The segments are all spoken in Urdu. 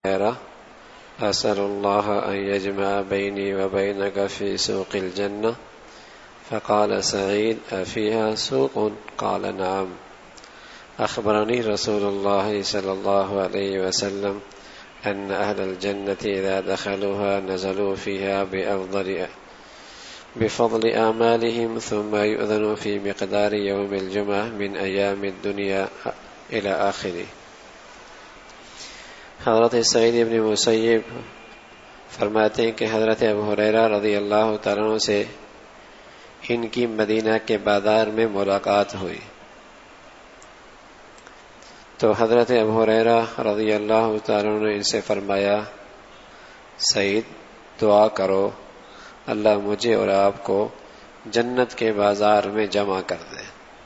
أسأل الله أن يجمع بيني وبينك في سوق الجنة فقال سعيد أفيها سوق؟ قال نعم. أخبرني رسول الله صلى الله عليه وسلم أن أهل الجنة إذا دخلوها نزلوا فيها بفضل أعمالهم ثم يؤذن في مقدار يوم الجمعة من أيام الدنيا إلى آخره. حضرت سعید ابن مسیب فرماتے ہیں کہ حضرت ابو ہریرہ رضی اللہ تعالیٰ عنہ سے ان کی مدینہ کے بازار میں ملاقات ہوئی تو حضرت ابو ہریرہ رضی اللہ تعالیٰ عنہ نے ان سے فرمایا سعید دعا کرو اللہ مجھے اور آپ کو جنت کے بازار میں جمع کر دے.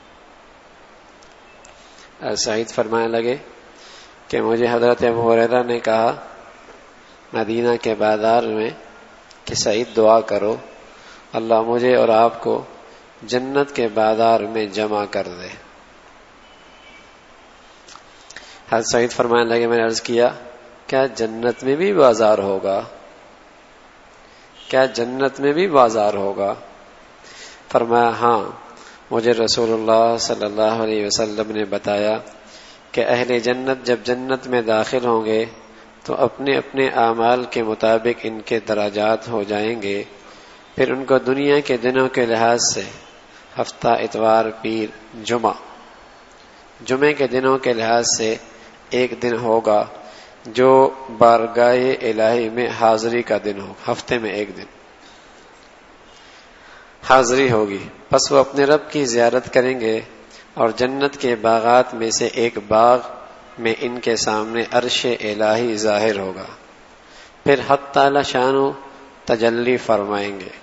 سعید فرمانے لگے کہ مجھے حضرت ابو ہریرہ نے کہا مدینہ کے بازار میں کہ سعید دعا کرو اللہ مجھے اور آپ کو جنت کے بازار میں جمع کر دے. حضرت سعید فرمانے لگے میں نے عرض کیا کیا جنت میں بھی بازار ہوگا؟ کیا جنت میں بھی بازار ہوگا؟ فرمایا ہاں مجھے رسول اللہ صلی اللہ علیہ وسلم نے بتایا کہ اہل جنت جب جنت میں داخل ہوں گے تو اپنے اپنے اعمال کے مطابق ان کے درجات ہو جائیں گے. پھر ان کو دنیا کے دنوں کے لحاظ سے ہفتہ اتوار پیر جمعے کے دنوں کے لحاظ سے ایک دن ہوگا جو بارگاہ الہی میں حاضری کا دن ہو. ہفتے میں ایک دن حاضری ہوگی. پس وہ اپنے رب کی زیارت کریں گے اور جنت کے باغات میں سے ایک باغ میں ان کے سامنے عرش الہی ظاہر ہوگا. پھر حق تعالی شانو تجلی فرمائیں گے.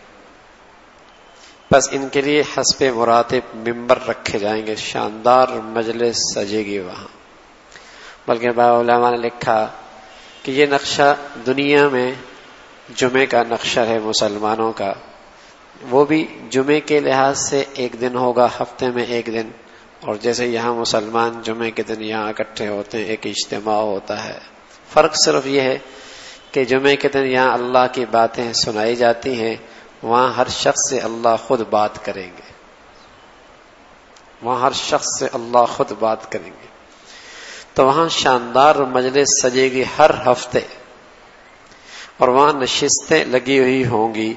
بس ان کے لیے حسب مراتب ممبر رکھے جائیں گے. شاندار مجلس سجے گی وہاں. بلکہ بعض علماء نے لکھا کہ یہ نقشہ دنیا میں جمعے کا نقشہ ہے مسلمانوں کا، وہ بھی جمعے کے لحاظ سے ایک دن ہوگا ہفتے میں ایک دن. اور جیسے یہاں مسلمان جمعے کے دن یہاں اکٹھے ہوتے ہیں ایک اجتماع ہوتا ہے. فرق صرف یہ ہے کہ جمعے کے دن یہاں اللہ کی باتیں سنائی جاتی ہیں، وہاں ہر شخص سے اللہ خود بات کریں گے. وہاں ہر شخص سے اللہ خود بات کریں گے. تو وہاں شاندار مجلس سجے گی ہر ہفتے اور وہاں نشستیں لگی ہوئی ہوں گی.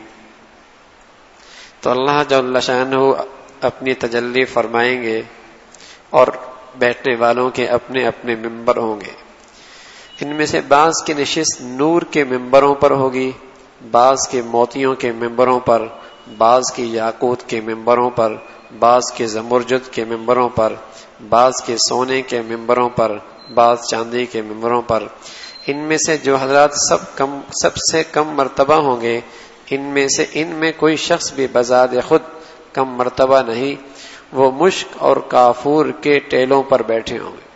تو اللہ جل شانہ اپنی تجلی فرمائیں گے اور بیٹھنے والوں کے اپنے اپنے ممبر ہوں گے. ان میں سے بعض کی نشست نور کے ممبروں پر ہوگی، بعض کے موتیوں کے ممبروں پر، بعض کی یاقوت کے ممبروں پر، بعض کے زمرجد کے ممبروں پر، بعض کے سونے کے ممبروں پر، بعض چاندی کے ممبروں پر. ان میں سے جو حضرات سب سے کم مرتبہ ہوں گے ان میں کوئی شخص بھی بذات خود کم مرتبہ نہیں، وہ مشک اور کافور کے ٹیلوں پر بیٹھے ہوں گے.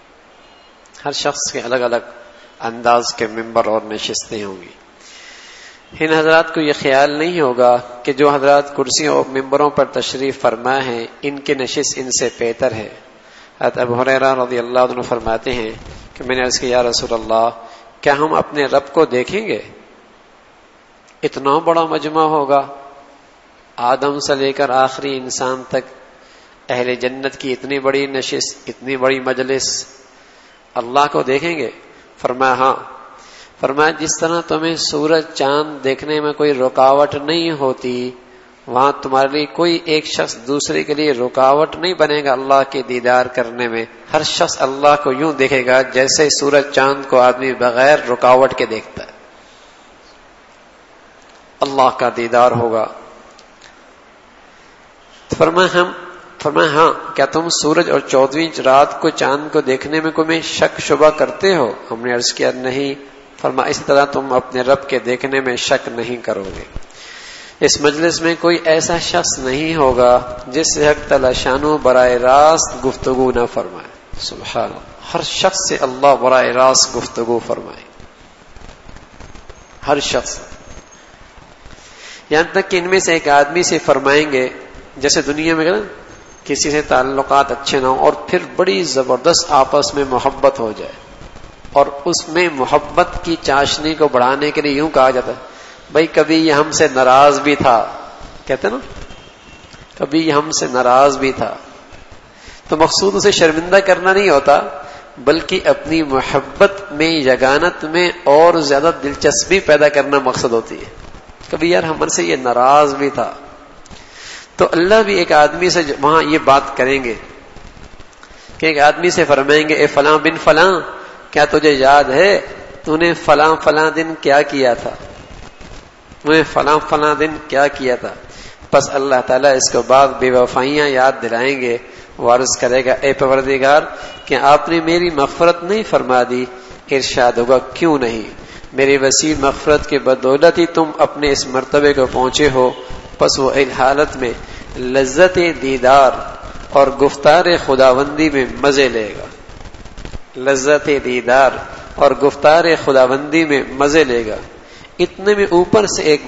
ہر شخص کے الگ الگ انداز کے ممبر اور نشستیں ہوں گی. ان حضرات کو یہ خیال نہیں ہوگا کہ جو حضرات کرسیوں اور ممبروں پر تشریف فرما ہیں ان کی نشست ان سے بہتر ہے. حضرت ابو ہریرہ رضی اللہ عنہ فرماتے ہیں کہ میں نے عرض کیا یا رسول اللہ کیا ہم اپنے رب کو دیکھیں گے؟ اتنا بڑا مجمع ہوگا، آدم سے لے کر آخری انسان تک اہل جنت کی اتنی بڑی نشست، اتنی بڑی مجلس، اللہ کو دیکھیں گے؟ فرمایا ہاں. فرمایا جس طرح تمہیں سورج چاند دیکھنے میں کوئی رکاوٹ نہیں ہوتی، وہاں تمہارے لیے کوئی ایک شخص دوسرے کے لیے رکاوٹ نہیں بنے گا اللہ کے دیدار کرنے میں. ہر شخص اللہ کو یوں دیکھے گا جیسے سورج چاند کو آدمی بغیر رکاوٹ کے دیکھتا ہے. اللہ کا دیدار ہوگا. فرمایا ہاں کیا تم سورج اور 14ویں رات کو چاند کو دیکھنے میں کوئی شک شبہ کرتے ہو؟ ہم نے عرض کیا نہیں. فرمایا اس طرح تم اپنے رب کے دیکھنے میں شک نہیں کرو گے. اس مجلس میں کوئی ایسا شخص نہیں ہوگا جس سے حق تعالی شانو براہ راست گفتگو نہ فرمائے. سبحان اللہ. ہر شخص سے اللہ براہ راست گفتگو فرمائے، ہر شخص. یہاں تک کہ ان میں سے ایک آدمی سے فرمائیں گے جیسے دنیا میں کسی سے تعلقات اچھے نہ ہوں اور پھر بڑی زبردست آپس میں محبت ہو جائے، اور اس میں محبت کی چاشنی کو بڑھانے کے لیے یوں کہا جاتا ہے بھائی کبھی یہ ہم سے ناراض بھی تھا، کہتے نا کبھی یہ ہم سے ناراض بھی تھا، تو مقصود اسے شرمندہ کرنا نہیں ہوتا بلکہ اپنی محبت میں یگانت میں اور زیادہ دلچسپی پیدا کرنا مقصد ہوتی ہے. کبھی یار ہم سے یہ ناراض بھی تھا. تو اللہ بھی ایک آدمی سے وہاں یہ بات کریں گے کہ ایک آدمی سے فرمائیں گے اے فلاں بن فلاں، کیا تجھے یاد ہے تو نے فلاں فلاں دن کیا کیا تھا، انہیں فلاں فلاں دن کیا کیا تھا. پس اللہ تعالیٰ اس کو بعد بے وفائیاں یاد دلائیں گے. وہ عرض کرے گا اے پروردگار کہ آپ نے میری مغفرت نہیں فرما دی. ارشاد ہوگا کیوں نہیں، میری وسیع مغفرت کے بدولت ہی تم اپنے اس مرتبے کو پہنچے ہو. پس وہ ایک حالت میں لذت دیدار اور گفتار خداوندی میں مزے لے گا. لذت دیدار اور گفتار خداوندی میں مزے لے گا. اتنے میں اوپر سے ایک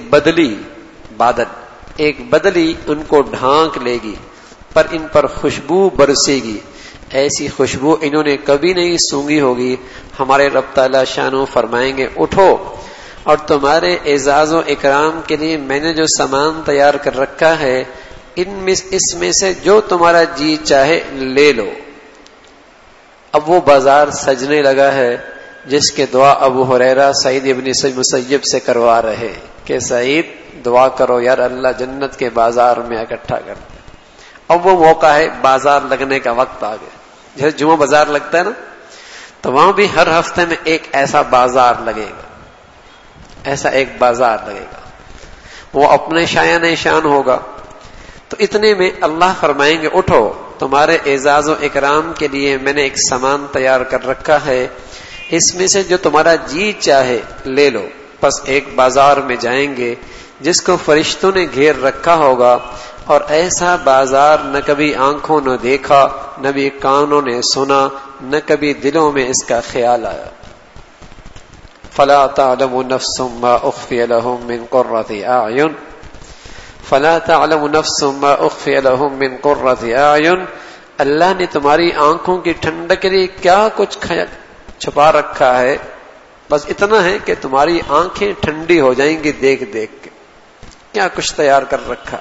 بدلی ان کو ڈھانک لے گی، پر ان پر خوشبو برسے گی، ایسی خوشبو انہوں نے کبھی نہیں سونگھی ہوگی. ہمارے رب تعالی شانو فرمائیں گے اٹھو اور تمہارے اعزاز و اکرام کے لیے میں نے جو سامان تیار کر رکھا ہے اس میں سے جو تمہارا جی چاہے لے لو. اب وہ بازار سجنے لگا ہے جس کے دعا ابو ہریرہ سعید ابن مسیب سے کروا رہے کہ سعید دعا کرو یار اللہ جنت کے بازار میں اکٹھا کر. اب وہ موقع ہے، بازار لگنے کا وقت آ گیا. جیسے جمعہ بازار لگتا ہے نا، تو وہاں بھی ہر ہفتے میں ایک ایسا بازار لگے گا، ایسا ایک بازار لگے گا، وہ اپنے شایان شان ہوگا. تو اتنے میں اللہ فرمائیں گے اٹھو تمہارے اعزاز و اکرام کے لیے میں نے ایک سامان تیار کر رکھا ہے، اس میں سے جو تمہارا جی چاہے لے لو. پس ایک بازار میں جائیں گے جس کو فرشتوں نے گھیر رکھا ہوگا، اور ایسا بازار نہ کبھی آنکھوں نے دیکھا، نہ بھی کانوں نے سنا، نہ کبھی دلوں میں اس کا خیال آیا. فلا تعلم نفس ما اخفی لهم من قرۃ اعین، فلا تعلم نفس ما اخفی لهم من قرۃ اعین. اللہ نے تمہاری آنکھوں کی ٹھنڈک کے لیے کیا کچھ چھپا رکھا ہے، بس اتنا ہے کہ تمہاری آنکھیں ٹھنڈی ہو جائیں گی دیکھ دیکھ کے، کیا کچھ تیار کر رکھا.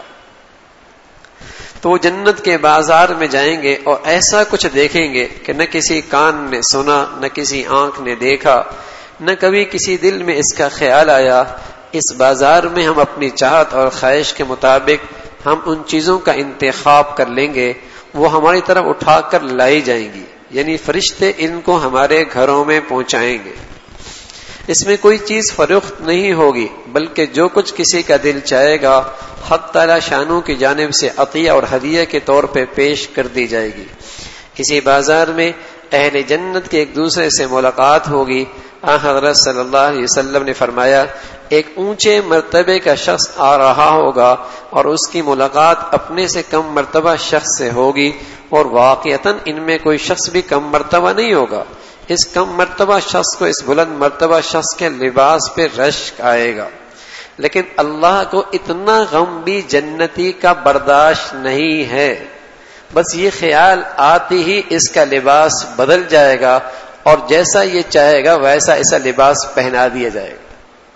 تو وہ جنت کے بازار میں جائیں گے اور ایسا کچھ دیکھیں گے کہ نہ کسی کان نے سنا، نہ کسی آنکھ نے دیکھا، نہ کبھی کسی دل میں اس کا خیال آیا. اس بازار میں ہم اپنی چاہت اور خواہش کے مطابق ہم ان چیزوں کا انتخاب کر لیں گے، وہ ہماری طرف اٹھا کر لائی جائیں گی، یعنی فرشتے ان کو ہمارے گھروں میں پہنچائیں گے. اس میں کوئی چیز فروخت نہیں ہوگی بلکہ جو کچھ کسی کا دل چاہے گا حق تعالی شانوں کی جانب سے عطیہ اور ہدیہ کے طور پہ پیش کر دی جائے گی. اسی بازار میں اہل جنت کے ایک دوسرے سے ملاقات ہوگی. حضرت صلی اللہ علیہ وسلم نے فرمایا ایک اونچے مرتبے کا شخص آ رہا ہوگا اور اس کی ملاقات اپنے سے کم مرتبہ شخص سے ہوگی، اور واقعتاً ان میں کوئی شخص بھی کم مرتبہ نہیں ہوگا. اس کم مرتبہ شخص کو اس بلند مرتبہ شخص کے لباس پہ رشک آئے گا، لیکن اللہ کو اتنا غم بھی جنتی کا برداشت نہیں ہے. بس یہ خیال آتی ہی اس کا لباس بدل جائے گا اور جیسا یہ چاہے گا ویسا ایسا لباس پہنا دیا جائے گا،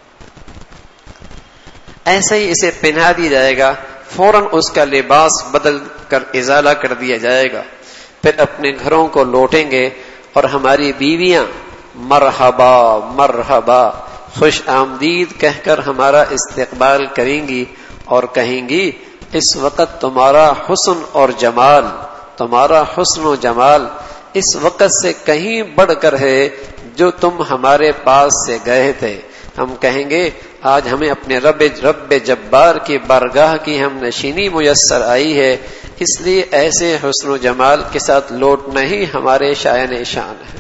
ایسا ہی اسے پہنا دیا جائے گا. فوراً اس کا لباس بدل کر ازالہ کر دیا جائے گا. پھر اپنے گھروں کو لوٹیں گے اور ہماری بیویاں مرحبا مرحبا خوش آمدید کہہ کر ہمارا استقبال کریں گی اور کہیں گی اس وقت تمہارا حسن اور جمال، تمہارا حسن و جمال اس وقت سے کہیں بڑھ کر ہے جو تم ہمارے پاس سے گئے تھے. ہم کہیں گے آج ہمیں اپنے رب جبار کی بارگاہ کی ہم نشینی میسر آئی ہے، اس لیے ایسے حسن و جمال کے ساتھ لوٹنا ہی ہمارے شایان شان ہے.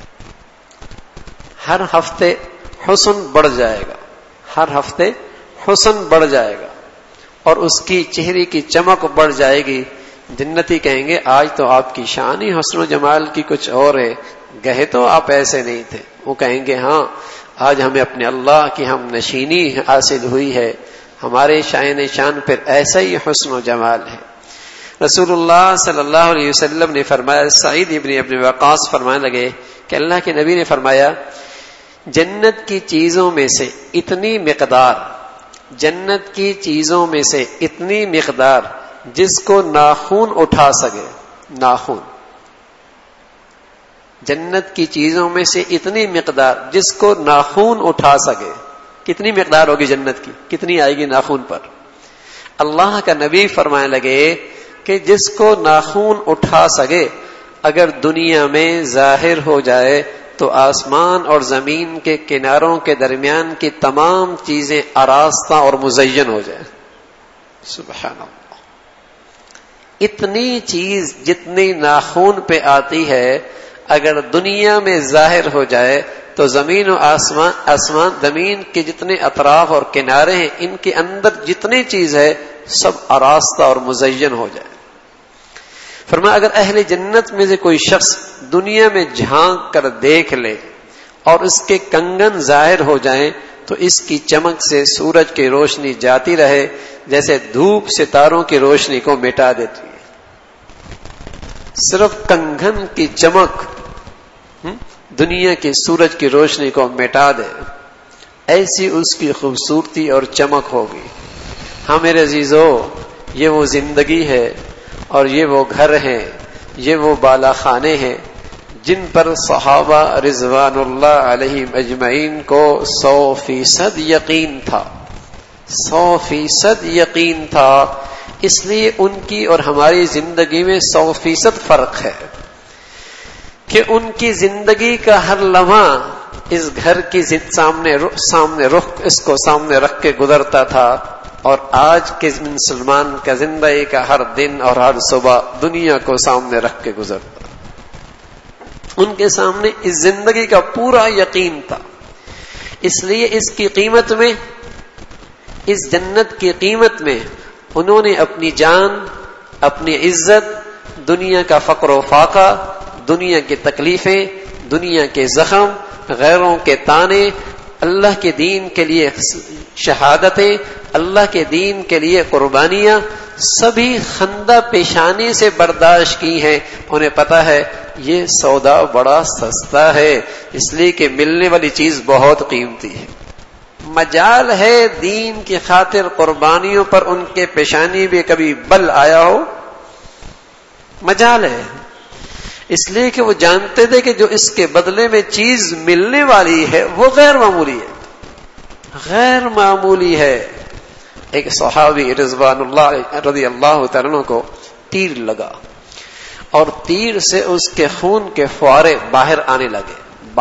ہر ہفتے حسن بڑھ جائے گا، ہر ہفتے حسن بڑھ جائے گا اور اس کی چہرے کی چمک بڑھ جائے گی. جنتی کہیں گے آج تو آپ کی شان ہی حسن و جمال کی کچھ اور ہے، گئے تو آپ ایسے نہیں تھے. وہ کہیں گے ہاں آج ہمیں اپنے اللہ کی ہم نشینی حاصل ہوئی ہے، ہمارے شایان شان پھر ایسا ہی حسن و جمال ہے. رسول اللہ صلی اللہ علیہ وسلم نے فرمایا، سعید ابن وقاص فرمانے لگے کہ اللہ کے نبی نے فرمایا جنت کی چیزوں میں سے اتنی مقدار، جنت کی چیزوں میں سے اتنی مقدار جس کو ناخن اٹھا سکے، ناخن، جنت کی چیزوں میں سے اتنی مقدار جس کو ناخن اٹھا سکے. کتنی مقدار ہوگی جنت کی؟ کتنی آئے گی ناخن پر؟ اللہ کا نبی فرمانے لگے کہ جس کو ناخن اٹھا سکے اگر دنیا میں ظاہر ہو جائے تو آسمان اور زمین کے کناروں کے درمیان کی تمام چیزیں آراستہ اور مزین ہو جائے. سبحان اللہ. اتنی چیز جتنی ناخن پہ آتی ہے اگر دنیا میں ظاہر ہو جائے تو زمین و آسمان زمین کے جتنے اطراف اور کنارے ہیں ان کے اندر جتنی چیز ہے سب آراستہ اور مزین ہو جائے. فرمایا اگر اہل جنت میں سے کوئی شخص دنیا میں جھانک کر دیکھ لے اور اس کے کنگن ظاہر ہو جائیں تو اس کی چمک سے سورج کی روشنی جاتی رہے جیسے دھوپ ستاروں کی روشنی کو مٹا دیتی ہے. صرف کنگن کی چمک دنیا کی سورج کی روشنی کو مٹا دے، ایسی اس کی خوبصورتی اور چمک ہوگی. ہاں میرے عزیزو، یہ وہ زندگی ہے اور یہ وہ گھر ہیں، یہ وہ بالا خانے ہیں جن پر صحابہ رضوان اللہ علیہم اجمعین کو 100% یقین تھا، 100% یقین تھا. اس لیے ان کی اور ہماری زندگی میں 100% فرق ہے کہ ان کی زندگی کا ہر لمحہ اس گھر کی سامنے رخ اس کو سامنے رکھ کے گزرتا تھا، اور آج کے مسلمان کا زندگی کا ہر دن اور ہر صبح دنیا کو سامنے رکھ کے گزرتا. ان کے سامنے اس زندگی کا پورا یقین تھا. اس لیے اس کی قیمت میں، اس جنت کی قیمت میں انہوں نے اپنی جان، اپنی عزت، دنیا کا فقر و فاقہ، دنیا کی تکلیفیں، دنیا کے زخم، غیروں کے تانے، اللہ کے دین کے لیے شہادتیں، اللہ کے دین کے لیے قربانیاں، سبھی خندہ پیشانی سے برداشت کی ہیں. انہیں پتا ہے یہ سودا بڑا سستا ہے، اس لیے کہ ملنے والی چیز بہت قیمتی ہے. مجال ہے دین کی خاطر قربانیوں پر ان کے پیشانی بھی کبھی بل آیا ہو، مجال ہے. اس لیے کہ وہ جانتے تھے کہ جو اس کے بدلے میں چیز ملنے والی ہے وہ غیر معمولی ہے، غیر معمولی ہے. ایک صحابی رضوان اللہ رضی اللہ تعالیٰ عنہ کو تیر لگا اور تیر سے اس کے خون کے فوارے باہر آنے لگے.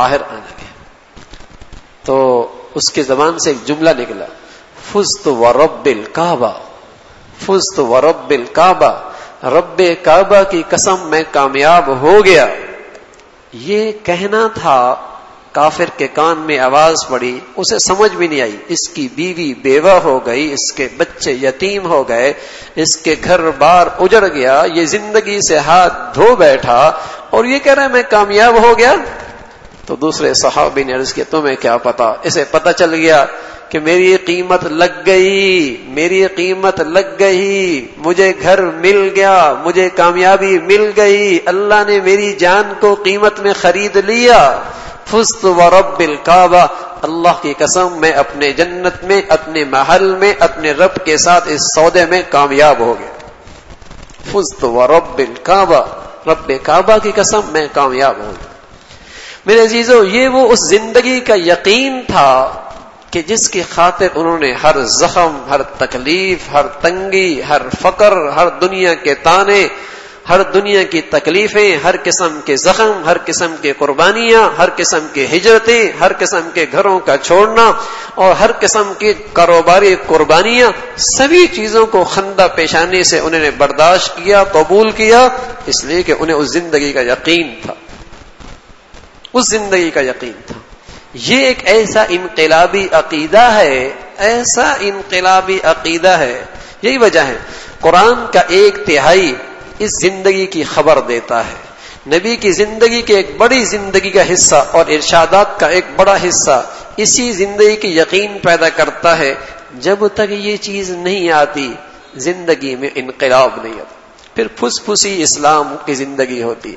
تو اس کی زبان سے ایک جملہ نکلا، فزت ورب الکعبہ، فزت ورب الکعبہ، رب کعبہ کی قسم میں کامیاب ہو گیا. یہ کہنا تھا، کافر کے کان میں آواز پڑی، اسے سمجھ بھی نہیں آئی. اس کی بیوی بیوہ ہو گئی، اس کے بچے یتیم ہو گئے، اس کے گھر بار اجڑ گیا، یہ زندگی سے ہاتھ دھو بیٹھا اور یہ کہہ رہا ہے میں کامیاب ہو گیا. تو دوسرے صحابی نے عرض کیا تمہیں کیا پتا؟ اسے پتا چل گیا کہ میری قیمت لگ گئی، میری قیمت لگ گئی، مجھے گھر مل گیا، مجھے کامیابی مل گئی، اللہ نے میری جان کو قیمت میں خرید لیا. فزت ورب الکعبہ، اللہ کی قسم میں اپنے جنت میں، اپنے محل میں، اپنے رب کے ساتھ اس سودے میں کامیاب ہو گیا. فزت ورب الکعبہ، رب کعبہ کی قسم میں کامیاب ہو گیا. میرے عزیزو، یہ وہ اس زندگی کا یقین تھا کہ جس کی خاطر انہوں نے ہر زخم، ہر تکلیف، ہر تنگی، ہر فقر، ہر دنیا کے تانے، ہر دنیا کی تکلیفیں، ہر قسم کے زخم، ہر قسم کے قربانیاں، ہر قسم کے ہجرتیں، ہر قسم کے گھروں کا چھوڑنا اور ہر قسم کی کاروباری قربانیاں، سبھی چیزوں کو خندہ پیشانی سے انہوں نے برداشت کیا، قبول کیا، اس لیے کہ انہیں اس زندگی کا یقین تھا، اس زندگی کا یقین تھا. یہ ایک ایسا انقلابی عقیدہ ہے، ایسا انقلابی عقیدہ ہے. یہی وجہ ہے قرآن کا 1/3 اس زندگی کی خبر دیتا ہے. نبی کی زندگی کے ایک بڑی زندگی کا حصہ اور ارشادات کا ایک بڑا حصہ اسی زندگی کی یقین پیدا کرتا ہے. جب تک یہ چیز نہیں آتی زندگی میں انقلاب نہیں آتا. پھر پھس پھسی اسلام کی زندگی ہوتی ہے،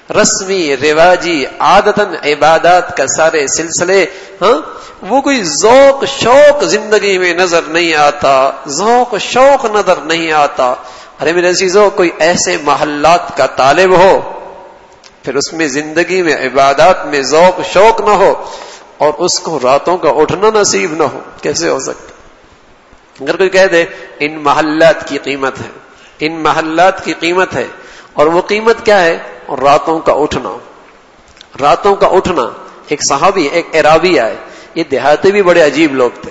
رسمی رواجی عادتاً عبادات کا سارے سلسلے، وہ کوئی ذوق شوق زندگی میں نظر نہیں آتا، ذوق شوق نظر نہیں آتا۔ ارے میرے عزیزو، کوئی ایسے محلات کا طالب ہو پھر اس میں زندگی میں عبادات میں ذوق شوق نہ ہو اور اس کو راتوں کا اٹھنا نصیب نہ ہو، کیسے ہو سکتا؟ اگر کوئی کہہ دے ان محلات کی قیمت ہے، ان محلات کی قیمت ہے، اور وہ قیمت کیا ہے؟ اور راتوں کا اٹھنا، راتوں کا اٹھنا۔ ایک صحابی، ایک عرابی آئے، یہ دیہاتی بھی بڑے عجیب لوگ تھے،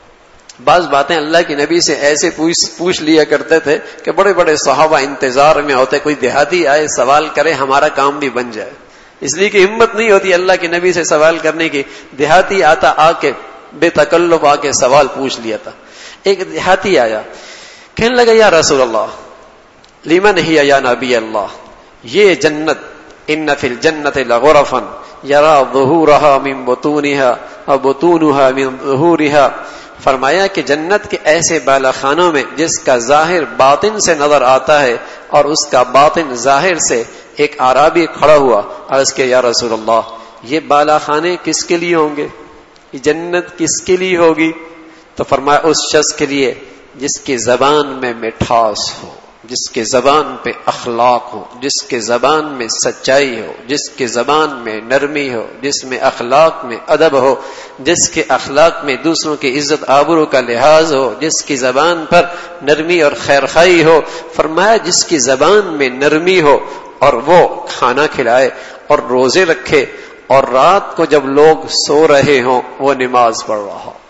بعض باتیں اللہ کی نبی سے ایسے پوچھ لیا کرتے تھے کہ بڑے بڑے صحابہ انتظار میں ہوتے کوئی دیہاتی آئے سوال کرے ہمارا کام بھی بن جائے، اس لیے کہ ہمت نہیں ہوتی اللہ کے نبی سے سوال کرنے کی۔ دیہاتی آتا، آ کے بے تکلف آ کے سوال پوچھ لیا تھا۔ ایک دیہاتی آیا، کہنے لگا یا رسول اللہ لمن ہی یا نبی اللہ، یہ جنت ان فی الجنت لغرفا یرا ظہورها من بطونها وبطونها من ظہورها، فرمایا کہ جنت کے ایسے بالا خانوں میں جس کا ظاہر باطن سے نظر آتا ہے اور اس کا باطن ظاہر سے۔ ایک اعرابی کھڑا ہوا، عرض کیا یا رسول اللہ یہ بالا خانے کس کے لیے ہوں گے، یہ جنت کس کے لیے ہوگی؟ تو فرمایا اس شخص کے لیے جس کی زبان میں مٹھاس ہو، جس کے زبان پہ اخلاق ہو، جس کے زبان میں سچائی ہو، جس کے زبان میں نرمی ہو، جس میں اخلاق میں ادب ہو، جس کے اخلاق میں دوسروں کی عزت آبرو کا لحاظ ہو، جس کی زبان پر نرمی اور خیرخواہی ہو۔ فرمایا جس کی زبان میں نرمی ہو اور وہ کھانا کھلائے اور روزے رکھے اور رات کو جب لوگ سو رہے ہوں وہ نماز پڑھ رہا ہو۔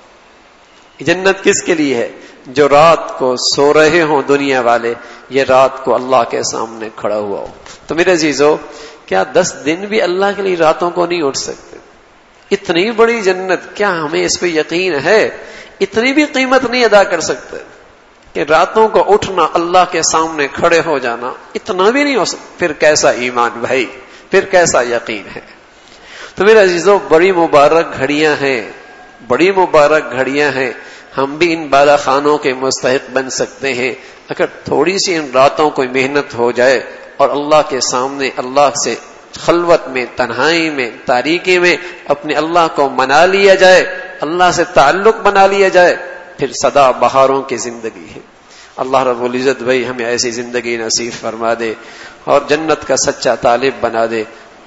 جنت کس کے لیے ہے؟ جو رات کو سو رہے ہوں دنیا والے، یہ رات کو اللہ کے سامنے کھڑا ہوا ہو۔ تو میرے عزیزو، کیا 10 دن بھی اللہ کے لیے راتوں کو نہیں اٹھ سکتے؟ اتنی بڑی جنت، کیا ہمیں اس پہ یقین ہے؟ اتنی بھی قیمت نہیں ادا کر سکتے کہ راتوں کو اٹھنا، اللہ کے سامنے کھڑے ہو جانا، اتنا بھی نہیں ہو سکتا؟ پھر کیسا ایمان بھائی، پھر کیسا یقین ہے؟ تو میرے عزیزو، بڑی مبارک گھڑیاں ہیں، بڑی مبارک گھڑیاں ہیں، ہم بھی ان بالا خانوں کے مستحق بن سکتے ہیں اگر تھوڑی سی ان راتوں کو محنت ہو جائے اور اللہ کے سامنے اللہ سے خلوت میں، تنہائی میں، تاریکی میں اپنے اللہ کو منا لیا جائے، اللہ سے تعلق بنا لیا جائے، پھر سدا بہاروں کی زندگی ہے۔ اللہ رب العزت بھائی ہمیں ایسی زندگی نصیب فرما دے اور جنت کا سچا طالب بنا دے۔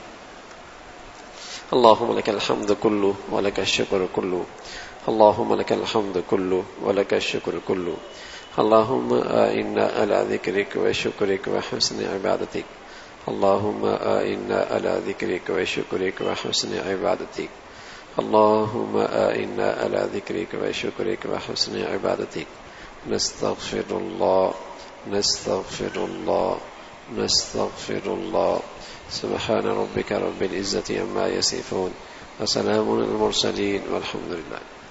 اللہم لک الحمد کلو ولک الشکر کلو، اللہم لک الحمد کلو ولک الشکر کلو، اللہم اعنا علی ذکرک و شکرک و حسن عبادتک، اللہم اعنا علی ذکرک و شکرک و حسن عبادتک، اللہم اعنا علی ذکرک و شکرک و حسن عبادتک۔ نستغفر اللہ، نستغفر اللہ، نستغفر اللہ۔ سبحان ربک رب العزة عما یصفون وسلام علی المرسلین والحمد للہ۔